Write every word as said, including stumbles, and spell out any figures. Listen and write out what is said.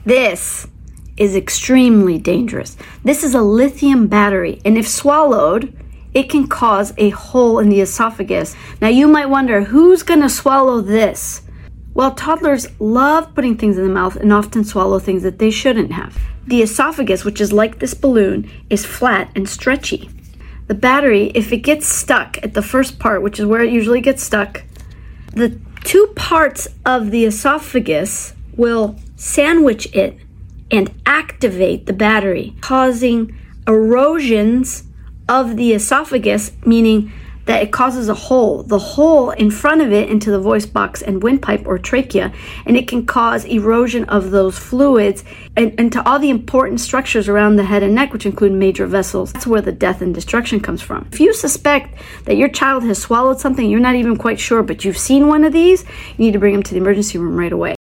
This is extremely dangerous. This is a lithium battery, and if swallowed, it can cause a hole in the esophagus. Now you might wonder, who's gonna swallow this? Well, toddlers love putting things in the mouth and often swallow things that they shouldn't have. The esophagus, which is like this balloon, is flat and stretchy. The battery, if it gets stuck at the first part, which is where it usually gets stuck, the two parts of the esophagus will sandwich it and activate the battery, causing erosions of the esophagus, meaning that it causes a hole, the hole in front of it into the voice box and windpipe or trachea, and it can cause erosion of those fluids and, and to all the important structures around the head and neck, which include major vessels. That's where the death and destruction comes from. If you suspect that your child has swallowed something, you're not even quite sure, but you've seen one of these, you need to bring them to the emergency room right away.